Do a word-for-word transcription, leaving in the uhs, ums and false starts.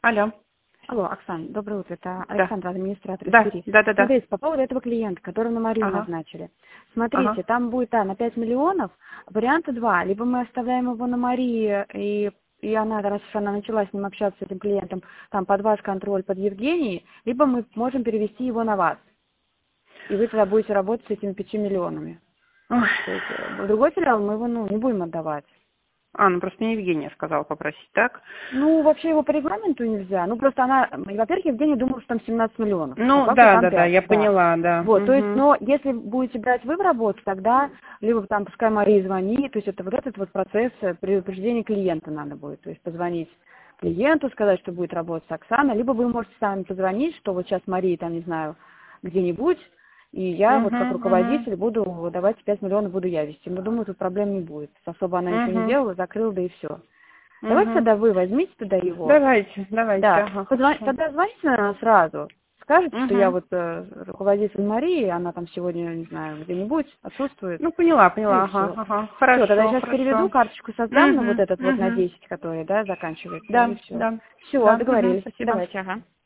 Алло. Алло, Оксана, доброе утро. Это Да. Александр, администратор из Да, Твери. да, да, да. Смотрите, по поводу этого клиента, которого на Марию Ага. назначили. Ага. Смотрите, там будет, да, на пять миллионов, варианта два. Либо мы оставляем его на Марии, и, и она, раз уж она начала с ним общаться, с этим клиентом, там под ваш контроль, под Евгений, либо мы можем перевести его на вас. И вы тогда будете работать с этими пятью миллионами. Ой. То есть, э, в другой филиал мы его, ну, не будем отдавать. А, ну просто мне Евгения сказала попросить, так? Ну, вообще его по регламенту нельзя. Ну, просто она, во-первых, Евгений думал, что там семнадцать миллионов. Ну, а факту да, там да, да, пять, я да. поняла, да. Вот, то есть, Мгм. но если будете брать вы в работу, тогда либо там пускай Мария звонит, то есть это вот этот вот процесс э, предупреждения клиента надо будет. То есть позвонить клиенту, сказать, что будет работать Оксана, либо вы можете сами позвонить, что вот сейчас Мария там, не знаю, где-нибудь, и я вот как Мгм, мгм. руководитель буду, давайте пять миллионов буду я вести. Но думаю, тут проблем не будет. Особо она ничего не Мгм. делала, закрыла, да и все. Давайте Мгм. тогда вы возьмите туда его. Давайте, давайте, Да. ага, Позвон- хорошо. Тогда звоните, наверное, сразу. Скажите, что я Угу. вот э, руководитель Марии, она там сегодня, не знаю, где-нибудь отсутствует. Ну, поняла, Ну поняла, и ага, все. ага. Все, тогда я Хорошо, сейчас переведу, хорошо. карточку создам на вот Угу, этот вот на угу. десять, который, да, заканчивается, и Да, все. да, Все, да, угу, договорились. спасибо. Давайте, ага.